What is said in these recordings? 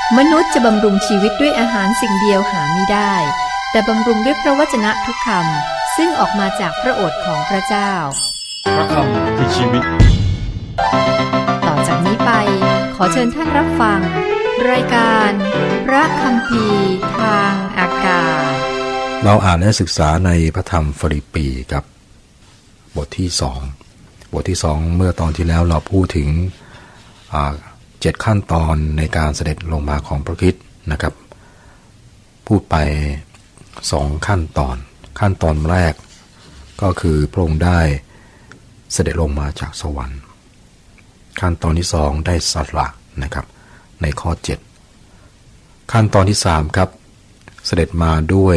มนุษย์จะบำรุงชีวิตด้วยอาหารสิ่งเดียวหาไม่ได้แต่บำรุงด้วยพระวจนะทุกคำซึ่งออกมาจากพระโอษฐ์ของพระเจ้าพระคำคือชีวิตต่อจากนี้ไปขอเชิญท่านรับฟังรายการพระคัมภีร์ทางอากาศเราอ่านและศึกษาในพระธรรมฟิลิปปีกับบทที่2เมื่อตอนที่แล้วเราพูดถึง7ขั้นตอนในการเสด็จลงมาของพระคริสต์นะครับพูดไป2ขั้นตอนแรกก็คือพระองค์ได้เสด็จลงมาจากสวรรค์ขั้นตอนที่2ได้สละนะครับในข้อ7ขั้นตอนที่3ครับเสด็จมาด้วย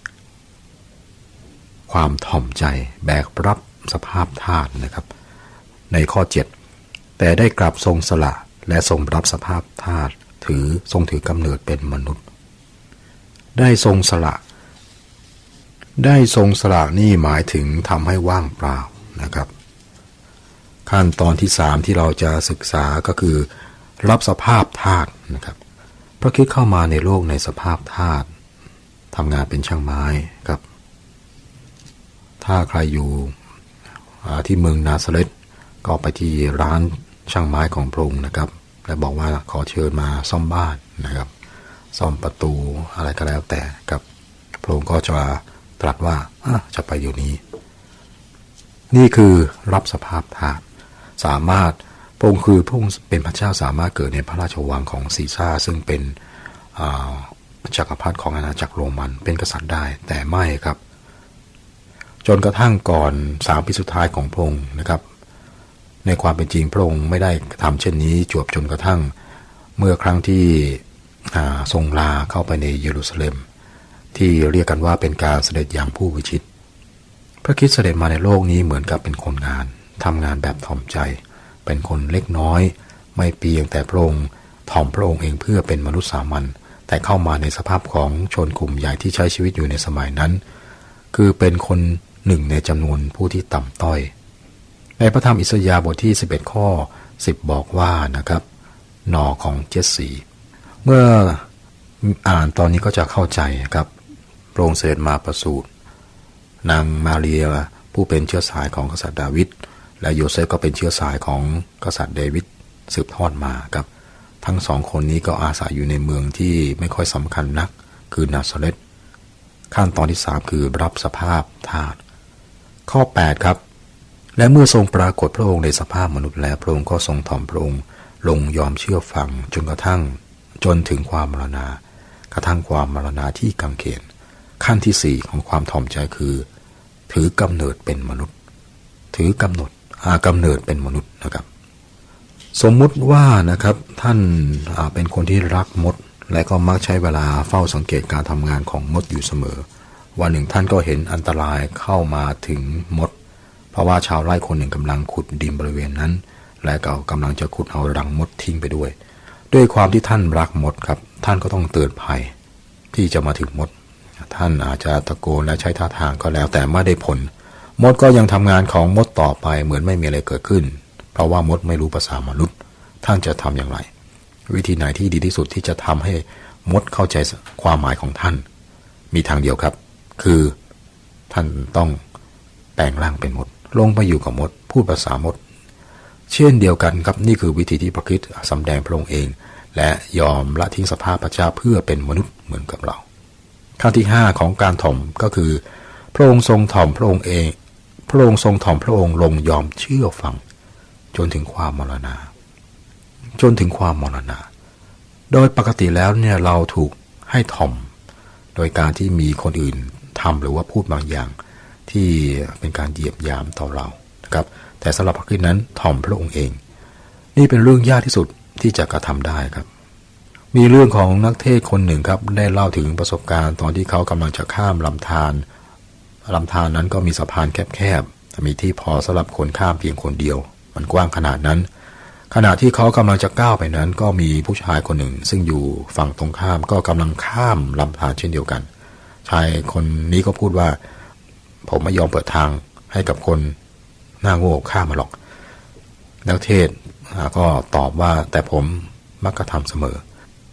ความถ่อมใจแบกรับสภาพธาตุนะครับในข้อ7แต่ได้กลับทรงสละและทรงรับสภาพธาตุทรงถือกำเนิดเป็นมนุษย์ได้ทรงสละนี่หมายถึงทำให้ว่างเปล่านะครับขั้นตอนที่3ที่เราจะศึกษาก็คือรับสภาพธาตุนะครับพระคริสต์เข้ามาในโลกในสภาพธาตุทำงานเป็นช่างไม้ครับถ้าใครอยู่ที่เมืองนาซาเรตก็ไปที่ร้านช่างไม้ของพระองค์นะครับและบอกว่าขอเชิญมาซ่อมบ้านนะครับซ่อมประตูอะไรก็แล้วแต่ครับพระองค์ก็จะตรัสว่าจะไปอยู่นี้นี่คือรับสภาพธาตุสามารถพระองค์เป็นพระเจ้าสามารถเกิดในพระราชวังของซีซ่าซึ่งเป็นจักรพรรดิของอาณาจักรโรมันเป็นกษัตริย์ได้แต่ไม่ครับจนกระทั่งก่อน3 ปีสุดท้ายของพระองค์นะครับในความเป็นจริงพระองค์ไม่ได้ทำเช่นนี้จนกระทั่งเมื่อครั้งที่ทรงลาเข้าไปในเยรูซาเล็มที่เรียกกันว่าเป็นการเสด็จอย่างผู้วิชิตพระคริสต์เสด็จมาในโลกนี้เหมือนกับเป็นคนงานทำงานแบบถ่อมใจเป็นคนเล็กน้อยไม่เพียงแต่พระองค์ถ่อมพระองค์เองเพื่อเป็นมนุษย์สามัญแต่เข้ามาในสภาพของชนกลุ่มใหญ่ที่ใช้ชีวิตอยู่ในสมัยนั้นคือเป็นคนหนึ่งในจำนวนผู้ที่ต่ำต้อยในพระธรรมอิสยาห์บทที่11ข้อ10บอกว่านะครับหน่อของเจสซีเมื่ออ่านตอนนี้ก็จะเข้าใจครับพระองค์เสด็จมาประสูตินางมาเรียผู้เป็นเชื้อสายของกษัตริย์ดาวิดและโยเซฟก็เป็นเชื้อสายของกษัตริย์เดวิดสืบทอดมาครับทั้งสองคนนี้ก็อาศัยอยู่ในเมืองที่ไม่ค่อยสำคัญนักคือนาซาเรตขั้นตอนที่3คือรับสภาพธาตุข้อ8ครับและเมื่อทรงปรากฏพระองค์ในสภาพมนุษย์แล้วพระองค์ก็ทรงถ่อมพระองค์ลงยอมเชื่อฟังจนถึงความมรณากระทั่งความมรณาที่กังเขนขั้นที่4ของความถ่อมใจคือถือกำเนิดเป็นมนุษย์กำเนิดเป็นมนุษย์นะครับสมมุติว่านะครับท่านเป็นคนที่รักมดและก็มักใช้เวลาเฝ้าสังเกตการทำงานของมดอยู่เสมอวันหนึ่งท่านก็เห็นอันตรายเข้ามาถึงมดเพราะว่าชาวไร่คนหนึ่งกำลังขุดดินบริเวณนั้นและก็กำลังจะขุดเอารังมดทิ้งไปด้วยความที่ท่านรักมดครับท่านก็ต้องเตือนภัยที่จะมาถึงมดท่านอาจจะตะโกนและใช้ท่าทางก็แล้วแต่ไม่ได้ผลมดก็ยังทำงานของมดต่อไปเหมือนไม่มีอะไรเกิดขึ้นเพราะว่ามดไม่รู้ภาษามนุษย์ท่านจะทำอย่างไรวิธีไหนที่ดีที่สุดที่จะทำให้มดเข้าใจความหมายของท่านมีทางเดียวครับคือท่านต้องแปลงร่างเป็นมดลงไปอยู่กับมดพูดภาษามดเช่นเดียวกันครับนี่คือวิธีที่พระคริสต์สำแดงพระองค์เองและยอมละทิ้งสภาพพระเจ้าเพื่อเป็นมนุษย์เหมือนกับเราขั้นที่5ของการถ่อมก็คือพระองค์ทรงถ่อมพระองค์เองพระองค์ทรงถ่อมพระองค์ลงยอมเชื่อฟังจนถึงความมรณาโดยปกติแล้วเนี่ยเราถูกให้ถ่อมโดยการที่มีคนอื่นทำหรือว่าพูดบางอย่างที่เป็นการเหยียบยามต่อเรานะครับแต่สำหรับพระคริสต์นั้นถ่อมพระองค์เองนี่เป็นเรื่องยากที่สุดที่จะกระทำได้ครับมีเรื่องของนักเทศคนหนึ่งครับได้เล่าถึงประสบการณ์ตอนที่เขากำลังจะข้ามลำธารนั้นก็มีสะพานแคบๆมีที่พอสำหรับคนข้ามเพียงคนเดียวมันกว้างขนาดนั้นขณะที่เขากำลังจะก้าวไปนั้นก็มีผู้ชายคนหนึ่งซึ่งอยู่ฝั่งตรงข้ามก็กำลังข้ามลำธารเช่นเดียวกันชายคนนี้ก็พูดว่าผมไม่ยอมเปิดทางให้กับคนหน้าโง่ข้ามมาหรอกนักเทศก็ตอบว่าแต่ผมมักกระทำเสมอ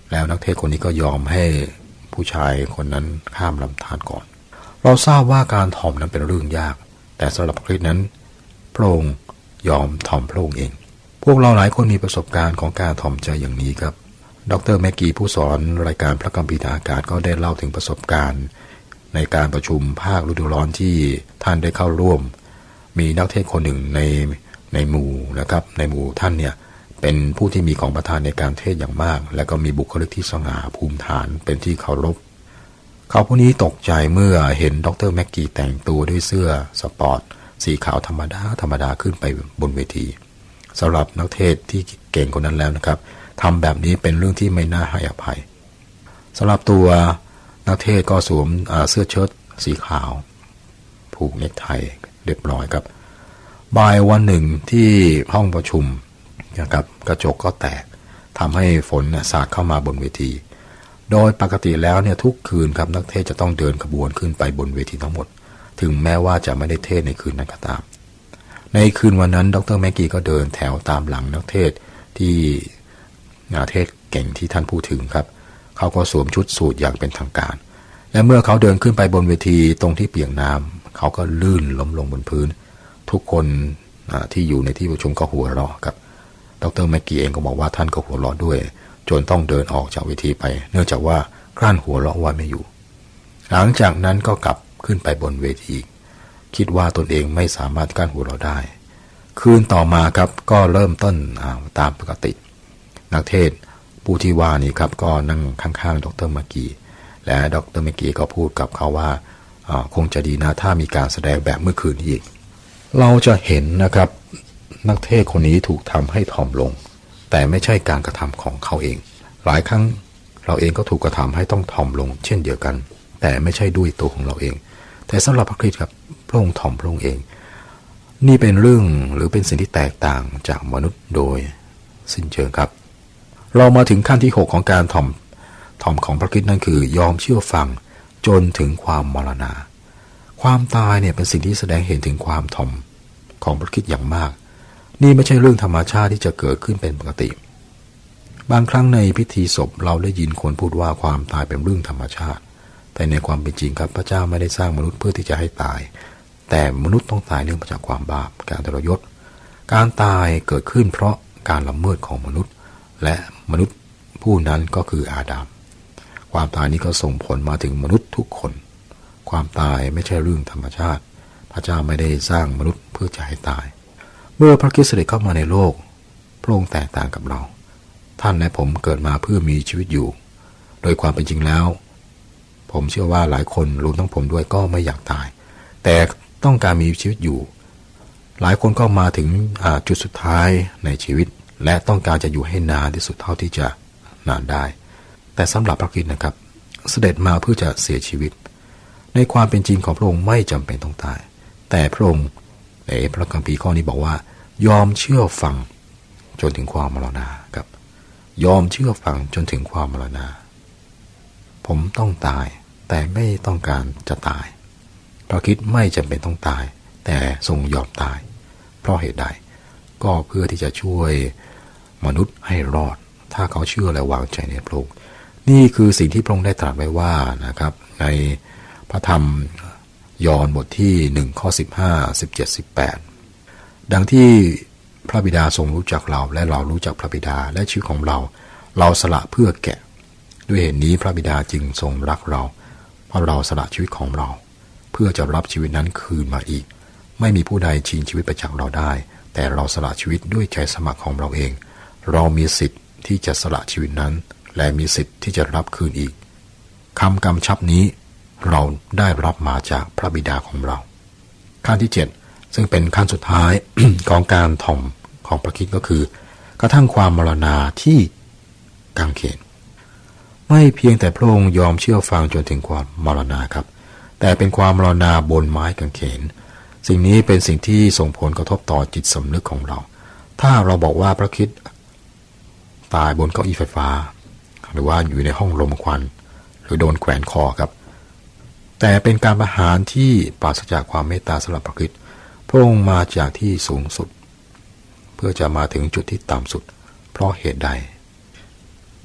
แล้วนักเทศคนนี้ก็ยอมให้ผู้ชายคนนั้นข้ามลำธารก่อนเราทราบว่าการถ่อมนั้นเป็นเรื่องยากแต่สำหรับพระคริสต์นั้นพระองค์ยอมถ่อมพระองค์เองพวกเราหลายคนมีประสบการณ์ของการถ่อมใจอย่างนี้ครับดร.แม็กกี้ผู้สอนรายการพระคัมภีร์ทางอากาศก็ได้เล่าถึงประสบการณ์ในการประชุมภาคฤดูร้อนที่ท่านได้เข้าร่วมมีนักเทศคนหนึ่งในหมู่นะครับในหมู่ท่านเนี่ยเป็นผู้ที่มีของประทานในการเทศอย่างมากและก็มีบุคลิกที่สง่าภูมิฐานเป็นที่เคารพเขาผู้นี้ตกใจเมื่อเห็นดร.แม็กกี้แต่งตัวด้วยเสื้อสปอร์ตสีขาวธรรมดาขึ้นไปบนเวทีสำหรับนักเทศที่เก่งคนนั้นแล้วนะครับทำแบบนี้เป็นเรื่องที่ไม่น่าให้อภัยสำหรับตัวนักเทศก็สวมเสื้อเชิ้ตสีขาวผูกเนคไทเรียบร้อยครับบ่ายวันหนึ่งที่ห้องประชุมนะครับกระจกก็แตกทำให้ฝนสาดเข้ามาบนเวทีโดยปกติแล้วเนี่ยทุกคืนครับนักเทศจะต้องเดินขบวนขึ้นไปบนเวทีทั้งหมดถึงแม้ว่าจะไม่ได้เทศในคืนนั้นก็ตามในคืนวันนั้นดร.แม็กกี้ก็เดินแถวตามหลังนักเทศที่เทศเก่งที่ท่านพูดถึงครับเขาก็สวมชุดสูทอย่างเป็นทางการและเมื่อเขาเดินขึ้นไปบนเวทีตรงที่เปียกน้ำเขาก็ลื่นล้มลงบนพื้นทุกคนที่อยู่ในที่ประชุมก็หัวเราะครับดร.แม็กกี้เองก็บอกว่าท่านก็หัวเราะด้วยจนต้องเดินออกจากเวทีไปเนื่องจากว่ากลั้นหัวเราะไว้ไม่อยู่หลังจากนั้นก็กลับขึ้นไปบนเวทีคิดว่าตนเองไม่สามารถกลั้นหัวเราะได้คืนต่อมาครับก็เริ่มต้นตามปกตินักเทศผู้ที่ว่านี่ครับก็นั่งข้างๆดร.แม็กกี้และดร.แม็กกี้ก็พูดกับเขาว่าคงจะดีนะถ้ามีการแสดงแบบเมื่อคืนนี้อีกเราจะเห็นนะครับนักเทศคนนี้ถูกทำให้ถ่อมลงแต่ไม่ใช่การกระทำของเขาเองหลายครั้งเราเองก็ถูกกระทำให้ต้องถ่อมลงเช่นเดียวกันแต่ไม่ใช่ด้วยตัวของเราเองแต่สำหรับพระคริสต์ครับพระองค์ถ่อมพระองค์เองนี่เป็นเรื่องหรือเป็นสิ่งที่แตกต่างจากมนุษย์โดยสิ้นเชิงครับเรามาถึงขั้นที่6ของการถ่อมของพระคริสต์นั่นคือยอมเชื่อฟังจนถึงความมรณาความตายเนี่ยเป็นสิ่งที่แสดงเห็นถึงความถ่อมของพระคริสต์อย่างมากนี่ไม่ใช่เรื่องธรรมชาติที่จะเกิดขึ้นเป็นปกติบางครั้งในพิธีศพเราได้ยินคนพูดว่าความตายเป็นเรื่องธรรมชาติแต่ในความเป็นจริงครับพระเจ้าไม่ได้สร้างมนุษย์เพื่อที่จะให้ตายแต่มนุษย์ต้องตายเนื่องมาจากความบาปการทรยศการตายเกิดขึ้นเพราะการละเมิดของมนุษย์และมนุษย์ผู้นั้นก็คืออาดัมความตายนี้ก็ส่งผลมาถึงมนุษย์ทุกคนความตายไม่ใช่เรื่องธรรมชาติพระเจ้าไม่ได้สร้างมนุษย์เพื่อจะให้ตายเมื่อพระคริสต์เสด็จเข้ามาในโลกพระองค์แตกต่างกับเราท่านและผมเกิดมาเพื่อมีชีวิตอยู่โดยความเป็นจริงแล้วผมเชื่อว่าหลายคนรวมทั้งผมด้วยก็ไม่อยากตายแต่ต้องการมีชีวิตอยู่หลายคนก็มาถึงจุดสุดท้ายในชีวิตและต้องการจะอยู่ให้นานที่สุดเท่าที่จะนานได้แต่สำหรับพระคริสต์นะครับเสด็จมาเพื่อจะเสียชีวิตในความเป็นจริงของพระองค์ไม่จำเป็นต้องตายแต่พระองค์ในพระคัมภีร์ข้อนี้บอกว่ายอมเชื่อฟังจนถึงความมรณาครับยอมเชื่อฟังจนถึงความมรณาผมต้องตายแต่ไม่ต้องการจะตายพระคริสต์ไม่จำเป็นต้องตายแต่ทรงยอมตายเพราะเหตุใดก็เพื่อที่จะช่วยมนุษย์ให้รอดถ้าเขาเชื่อและวางใจในพระองค์นี่คือสิ่งที่พระองค์ได้ตรัสไว้ว่านะครับในพระธรรมยอห์นบทที่1ข้อ15 17 18ดังที่พระบิดาทรงรู้จักเราและเรารู้จักพระบิดาและชีวิตของเราสละเพื่อแกะด้วยเหตุนี้พระบิดาจึงทรงรักเราเพราะเราสละชีวิตของเราเพื่อจะรับชีวิตนั้นคืนมาอีกไม่มีผู้ใดชิงชีวิตไปจากเราได้แต่เราสละชีวิตด้วยใจสมัครของเราเองเรามีสิทธิ์ที่จะสละชีวิตนั้นและมีสิทธิ์ที่จะรับคืนอีกคำกำชับนี้เราได้รับมาจากพระบิดาของเราขั้นที่7ซึ่งเป็นขั้นสุดท้าย ของการถ่อมของพระคริสต์ก็คือกระทั่งความมรณาที่กางเขนไม่เพียงแต่พระองค์ยอมเชื่อฟังจนถึงความมรณาครับแต่เป็นความมรณาบนไม้กางเขนสิ่งนี้เป็นสิ่งที่ส่งผลกระทบต่อจิตสำนึกของเราถ้าเราบอกว่าพระคริสต์ตายบนเก้าอี้ไฟฟ้าหรือว่าอยู่ในห้องลมควันหรือโดนแขวนคอครับแต่เป็นการประหารที่ปราศจากความเมตตาสำหรับพระคริสต์พระองค์มาจากที่สูงสุดเพื่อจะมาถึงจุดที่ต่ำสุดเพราะเหตุใด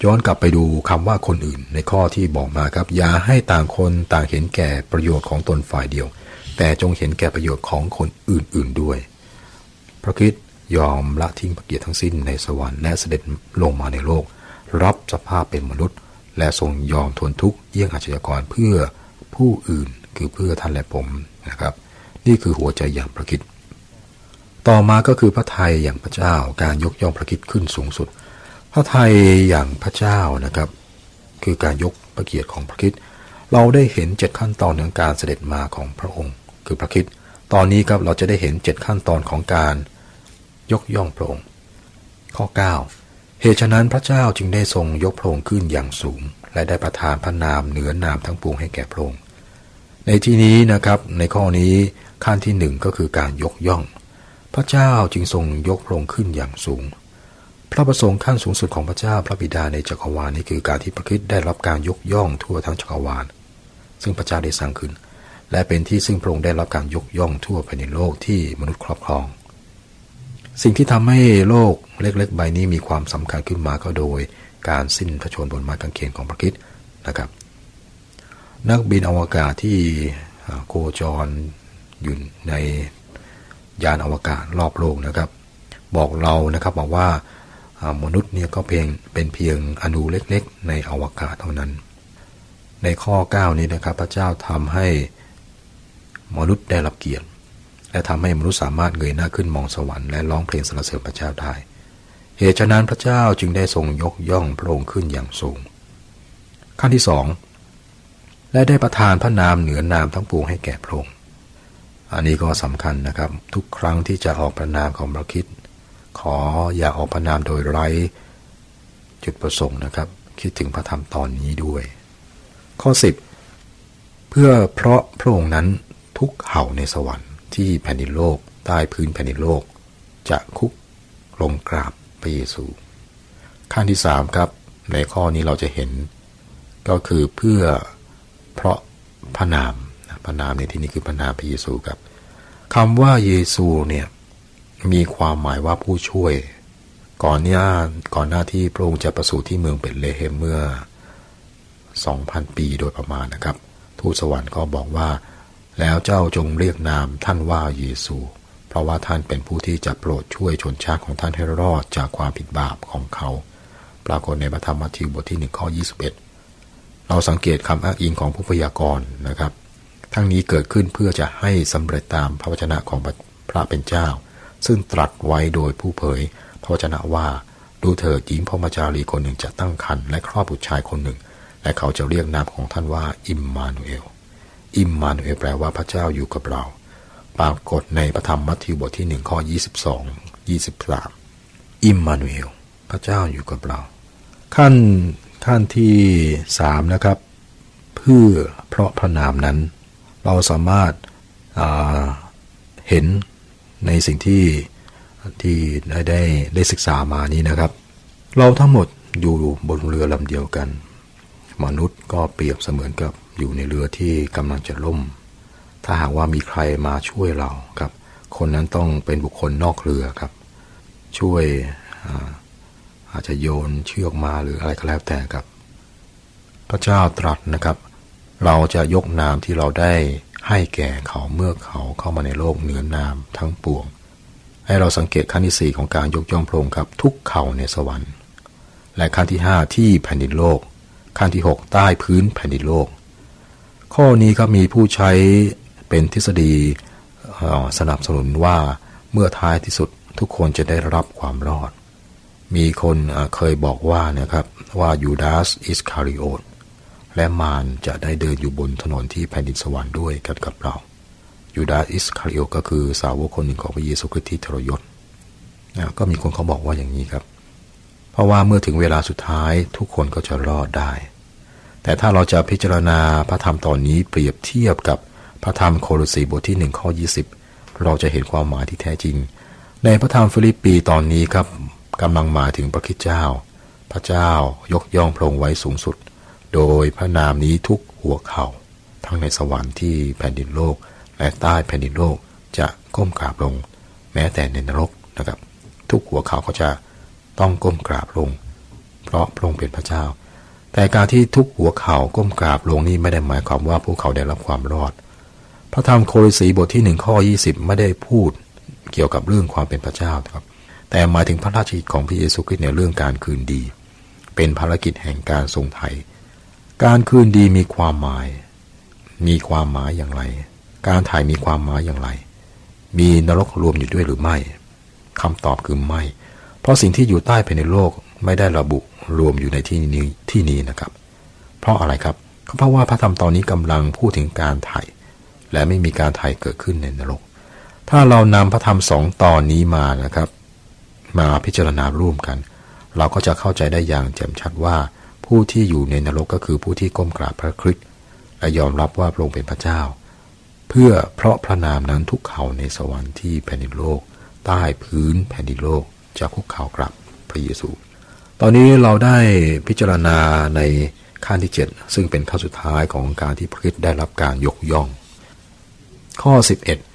ย้อนกลับไปดูคำว่าคนอื่นในข้อที่บอกมาครับอย่าให้ต่างคนต่างเห็นแก่ประโยชน์ของตนฝ่ายเดียวแต่จงเห็นแก่ประโยชน์ของคนอื่นๆด้วยพระคริสต์ยอมละทิ้งพระเกียรติทั้งสิ้นในสวรรค์และเสด็จลงมาในโลกรับสภาพเป็นมนุษย์และทรงยอมทนทุกข์เยี่ยงอาชญากรเพื่อผู้อื่นคือเพื่อท่านและผมนะครับนี่คือหัวใจอย่างพระคริสต์ต่อมาก็คือพระทัยอย่างพระเจ้าการยกย่องพระคริสต์ขึ้นสูงสุดพระทัยอย่างพระเจ้านะครับคือการยกพระเกียรติของพระคริสต์เราได้เห็น7ขั้นตอนของการเสด็จมาของพระองค์คือพระคริสต์ตอนนี้ครับเราจะได้เห็น7ขั้นตอนของการยกย่องพระองค์ข้อ9เหตุฉะนั้นพระเจ้าจึงได้ทรงยกพระองค์ขึ้นอย่างสูงและได้ประทานพระนามเหนือนามทั้งปวงให้แก่พระองค์ในที่นี้นะครับในข้อนี้ขั้นที่1ก็คือการยกย่องพระเจ้าจึงทรงยกพระองค์ขึ้นอย่างสูงพระประสงค์ขั้นสูงสุดของพระเจ้าพระบิดาในจักรวาลนี้คือการที่พระคริสต์ได้รับการยกย่องทั่วทั้งจักรวาลซึ่งพระเจ้าได้สร้างขึ้นและเป็นที่ซึ่งพระองค์ได้รับการยกย่องทั่วไปในโลกที่มนุษย์ครอบครองสิ่งที่ทำให้โลกเล็กๆใบนี้มีความสำคัญขึ้นมาก็โดยการสิ้นพระชนม์บนไม้กางเขนของพระคริสต์นะครับนักบินอวกาศที่โคจรอยู่ในยานอวกาศรอบโลกนะครับบอกเรานะครับบอกว่ามนุษย์เนี่ยก็เป็นเพียงอณุเล็กๆในอวกาศเท่านั้นในข้อ9นี้นะครับพระเจ้าทำให้มนุษย์ได้รับเกียรติและทำให้มนุษย์สามารถเงยหน้าขึ้นมองสวรรค์และร้องเพลงสรรเสริญพระเจ้าได้เหตุฉะนั้นพระเจ้าจึงได้ทรงยกย่องพระองค์ขึ้นอย่างสูงขั้นที่2และได้ประทานพระนามเหนือนามทั้งปวงให้แก่พระองค์อันนี้ก็สำคัญนะครับทุกครั้งที่จะออกพระนามของพระคริสต์ขออย่าออกพระนามโดยไร้จุดประสงค์นะครับคิดถึงพระธรรมตอนนี้ด้วยข้อ10เพื่อเพราะพระองค์นั้นทุกเห่าในสวรรค์ที่แผ่นดินโลกใต้พื้นแผ่นดินโลกจะคุกลงกราบพระเยซูขั้นที่3ครับในข้อนี้เราจะเห็นก็คือเพื่อเพราะพระนามในที่นี้คือพระนามพระเยซูครับคำว่าเยซูเนี่ยมีความหมายว่าผู้ช่วยก่อนหน้าที่พระองค์จะประสูติที่เมืองเบธเลเฮมเมื่อ 2,000 ปีโดยประมาณนะครับทูตสวรรค์ก็บอกว่าแล้วเจ้าจงเรียกนามท่านว่าเยซูเพราะว่าท่านเป็นผู้ที่จะโปรดช่วยชนชาติของท่านให้รอดจากความผิดบาปของเขาปรากฏในพระธรรมมัทธิวบทที่1ข้อ21เราสังเกตคำอ้างอิงของผู้พยากรณ์นะครับทั้งนี้เกิดขึ้นเพื่อจะให้สำเร็จตามพระวจนะของพระเป็นเจ้าซึ่งตรัสไว้โดยผู้เผยพระวจนะว่าดูเถิดหญิงพรหมจารีคนหนึ่งจะตั้งครรภ์และคลอดบุตรชายคนหนึ่งและเขาจะเรียกนามของท่านว่าอิมมานูเอลแปลว่าพระเจ้าอยู่กับเราปรากฏในพระธรรมมัทธิวบทที่1ข้อ22 23อิมมานูเอลพระเจ้าอยู่กับเราขั้นที่3นะครับเพื่อเพราะพระนามนั้นเราสามารถเห็นในสิ่งที่ได้ศึกษามานี้นะครับเราทั้งหมดอยู่บนเรือลำเดียวกันมนุษย์ก็เปรียบเสมือนกับอยู่ในเรือที่กำลังจะล่มถ้าหากว่ามีใครมาช่วยเราครับคนนั้นต้องเป็นบุคคลนอกเรือครับช่วยอาจจะโยนเชือกมาหรืออะไรก็แล้วแต่ครับพระเจ้าตรัสนะครับเราจะยกนามที่เราได้ให้แก่เขาเมื่อเขาเข้ามาในโลกเหนือนามทั้งปวงให้เราสังเกตขั้นที่4ของการยกย่องพระองค์ครับทุกเข่าในสวรรค์และขั้นที่5ที่แผ่นดินโลกขั้นที่6ใต้พื้นแผ่นดินโลกข้อนี้ก็มีผู้ใช้เป็นทฤษฎีสนับสนุนว่าเมื่อท้ายที่สุดทุกคนจะได้รับความรอดมีคนเคยบอกว่านะครับว่ายูดาสอิสคาริโอตและมารจะได้เดินอยู่บนถนนที่แผ่นดินสวรรค์ด้วยกันกับเรายูดาสอิสคาริโอตก็คือสาวกคนหนึ่งของพระเยซูคริสต์ที่ทรยศก็มีคนเขาบอกว่าอย่างนี้ครับเพราะว่าเมื่อถึงเวลาสุดท้ายทุกคนก็จะรอดได้แต่ถ้าเราจะพิจารณาพระธรรมตอนนี้เปรียบเทียบกับพระธรรมโคโลสีบทที่1ข้อ20เราจะเห็นความหมายที่แท้จริงในพระธรรมฟิลิปปีตอนนี้ครับกำลังหมายถึงพระคริสต์เจ้าพระเจ้ายกย่องพระองค์ไว้สูงสุดโดยพระนามนี้ทุกหัวเข่าทั้งในสวรรค์ที่แผ่นดินโลกและใต้แผ่นดินโลกจะก้มกราบลงแม้แต่ในนรกนะครับทุกหัวเข่าก็จะต้องก้มกราบลงเพราะพระองค์เป็นพระเจ้าแต่การที่ทุกหัวเข่าก้มกราบลงนี้ไม่ได้หมายความว่าพวกเขาได้รับความรอดพระธรรมโคริสีบทที่1ข้อ20ไม่ได้พูดเกี่ยวกับเรื่องความเป็นพระเจ้าครับแต่หมายถึงพระราชกิจของพระเยซูคริสต์ในเรื่องการคืนดีเป็นภารกิจแห่งการทรงไถ่การคืนดีมีความหมายอย่างไรการไถ่มีความหมายอย่างไรมีนรกรวมอยู่ด้วยหรือไม่คำตอบคือไม่เพราะสิ่งที่อยู่ใต้ภายในโลกไม่ได้ระบุรวมอยู่ในที่นี้นะครับเพราะอะไรครับก็เพราะว่าพระธรรมตอนนี้กำลังพูดถึงการไถ่และไม่มีการไถ่เกิดขึ้นในนรกถ้าเรานำพระธรรม2ตอนนี้มานะครับมาพิจารณาร่วมกันเราก็จะเข้าใจได้อย่างแจ่มชัดว่าผู้ที่อยู่ในนรกก็คือผู้ที่ก้มกราบพระคริสต์และยอมรับว่าพระองค์เป็นพระเจ้าเพราะพระนามนั้นทุกเขาในสวรรค์ที่แผ่นดินโลกใต้พื้นแผ่นดินโลกจะคุกเข่ากราบพระเยซูตอนนี้เราได้พิจารณาในขั้นที่7ซึ่งเป็นขั้นสุดท้ายของการที่พระคริสต์ได้รับการยกย่องข้อ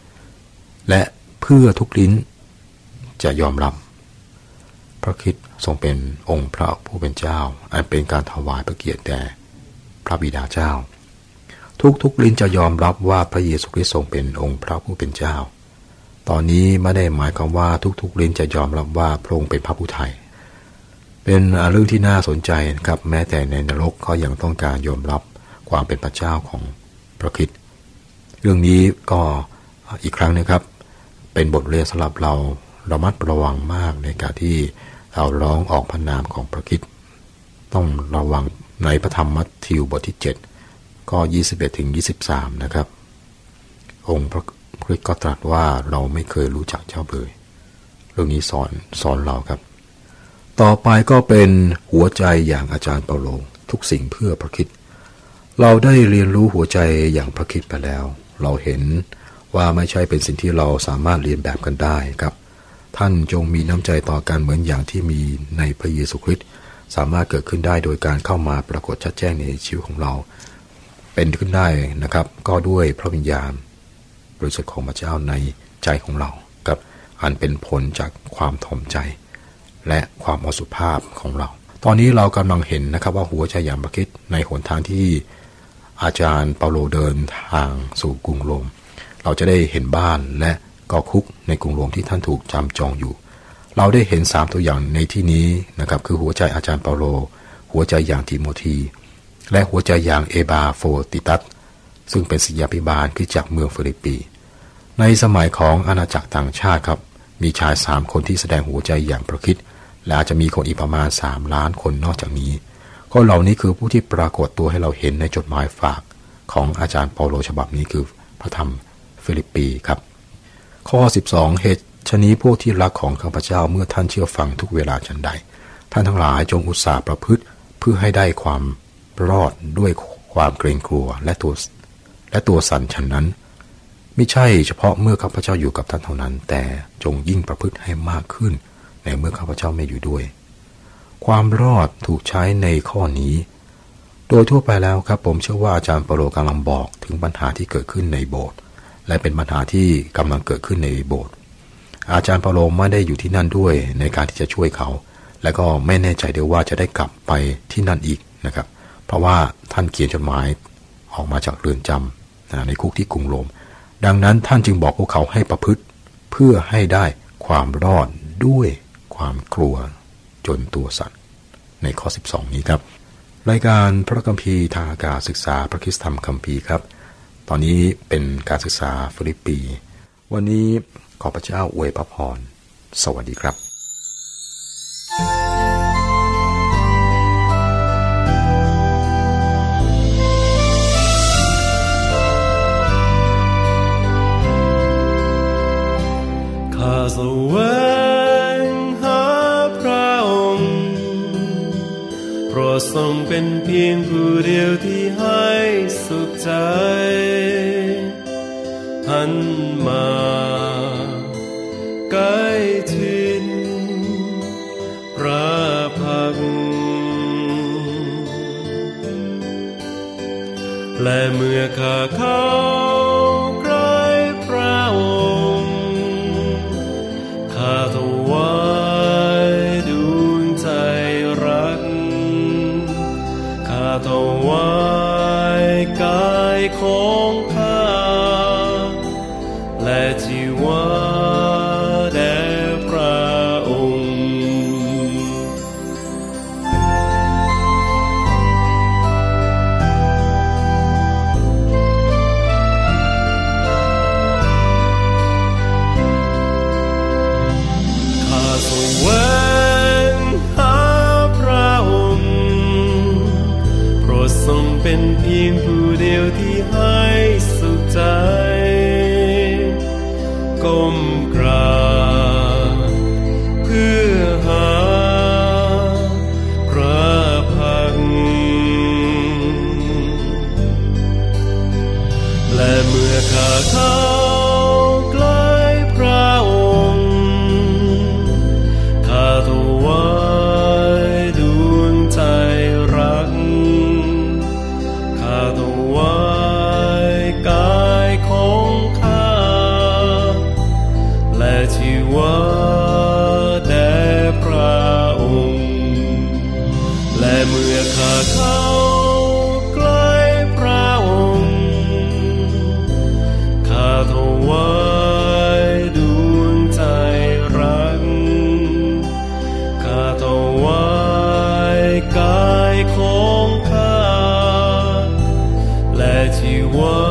11และเพื่อทุกลิ้นจะยอมรับพระคริสต์ทรงเป็นองค์พระผู้เป็นเจ้าอันเป็นการถวายพระเกียรติแด่พระบิดาเจ้าทุกลิ้นจะยอมรับว่าพระเยซูคริสต์ทรงเป็นองค์พระผู้เป็นเจ้าตอนนี้ไม่ได้หมายความว่าทุกลิ้นจะยอมรับว่าพระองค์เป็นพระผู้ไถ่เป็นเรื่องที่น่าสนใจครับแม้แต่ในนรกก็ยังต้องการยอมรับความเป็นพระเจ้าของพระคริสต์เรื่องนี้ก็อีกครั้งนะครับเป็นบทเรียนสำหรับเราระมัดระวังมากในการที่เราร้องออกพระนามของพระคริสต์ต้องระวังในพระธรรมมัทธิวบทที่7ข้อ21ถึง23นะครับองค์พระคริสต์ก็ตรัสว่าเราไม่เคยรู้จักเจ้าเลยเรื่องนี้สอนเราครับต่อไปก็เป็นหัวใจอย่างอาจารย์เปาโลทุกสิ่งเพื่อพระคริสต์เราได้เรียนรู้หัวใจอย่างพระคริสต์ไปแล้วเราเห็นว่าไม่ใช่เป็นสิ่งที่เราสามารถเรียนแบบกันได้ครับท่านจงมีน้ำใจต่อกันเหมือนอย่างที่มีในพระเยซูคริสต์สามารถเกิดขึ้นได้โดยการเข้ามาปรากฏชัดแจ้งในชีวิตของเราเป็นขึ้นได้นะครับก็ด้วยพระวิญญาณบริสุทธิ์ของพระเจ้าในใจของเราครับอันเป็นผลจากความถ่อมใจและความอสุภาพของเราตอนนี้เรากำลังเห็นนะครับว่าหัวใจอย่างพระคริสต์ในหนทางที่อาจารย์เปาโลเดินทางสู่กรุงโรมเราจะได้เห็นบ้านและก็คุกในกรุงโรมที่ท่านถูกจำจองอยู่เราได้เห็น3ตัวอย่างในที่นี้นะครับคือหัวใจอาจารย์เปาโลหัวใจอย่างทิโมธีและหัวใจอย่างเอบาโฟติตัสซึ่งเป็นศิษยาภิบาลที่จากเมืองฟิลิปปีในสมัยของอาณาจักรต่างชาติครับมีชาย3คนที่แสดงหัวใจอย่างพระคริสต์และอาจจะมีคนอีกประมาณ3 ล้านคนนอกจากนี้ก็เหล่านี้คือผู้ที่ปรากฏตัวให้เราเห็นในจดหมายฝากของอาจารย์เปาโลฉบับนี้คือพระธรรมฟิลิปปีครับข้อ12เหตุฉะนี้พวกที่รักของข้าพเจ้าเมื่อท่านเชื่อฟังทุกเวลาฉันใดท่านทั้งหลายจงอุตสาห์ประพฤติเพื่อให้ได้ความรอดด้วยความเกรงกลัวและตัวสั่นฉันนั้นไม่ใช่เฉพาะเมื่อข้าพเจ้าอยู่กับท่านเท่านั้นแต่จงยิ่งประพฤติให้มากขึ้นในเมื่อข้าพเจ้าไม่อยู่ด้วยความรอดถูกใช้ในข้อนี้โดยทั่วไปแล้วครับผมเชื่อว่าอาจารย์เปาโลกำลังบอกถึงปัญหาที่เกิดขึ้นในโบสถ์และเป็นปัญหาที่กำลังเกิดขึ้นในโบสถ์อาจารย์เปาโลไม่ได้อยู่ที่นั่นด้วยในการที่จะช่วยเขาและก็ไม่แน่ใจด้วยว่าจะได้กลับไปที่นั่นอีกนะครับเพราะว่าท่านเขียนจดหมายออกมาจากเรือนจำในคุกที่กรุงโรมดังนั้นท่านจึงบอกพวกเขาให้ประพฤติเพื่อให้ได้ความรอดด้วยความกลัวจนตัวสั่นในข้อ12นี้ครับรายการพระคัมภีร์ทางอากาศศึกษาพระคริสตธรรมคัมภีร์ครับตอนนี้เป็นการศึกษาฟิลิปปีวันนี้ขอพระเจ้าอวยพระพรสวัสดีครับข้าแสวงหาพระองค์เพราะทรงเป็นเพียงผู้เดียวที่ให้สุขใจหันมาใกล้ชิดพระพักตร์และเมื่อข้าเข้าใกล้พระองค์ข้าถวายดวงใจรักถวายกายของข้าและชีวะแด่พระองค์ข้าแสวงหาพระองค์โปรดทรงเป็นเพียงผู้เดียวที่ให้สุขใจก้มกราบเพื่อหาพระพักตร์และเมื่อข้าเข้าใกล้พระองค์ข้าถวายดวงใจรักข้าถวายกายของข้าและชีวะแด่พระองค์และเมื่อข้าเข้าใกล้พระองค์ข้าถวายดวงใจรักข้าถวายกายของข้าและชีวะ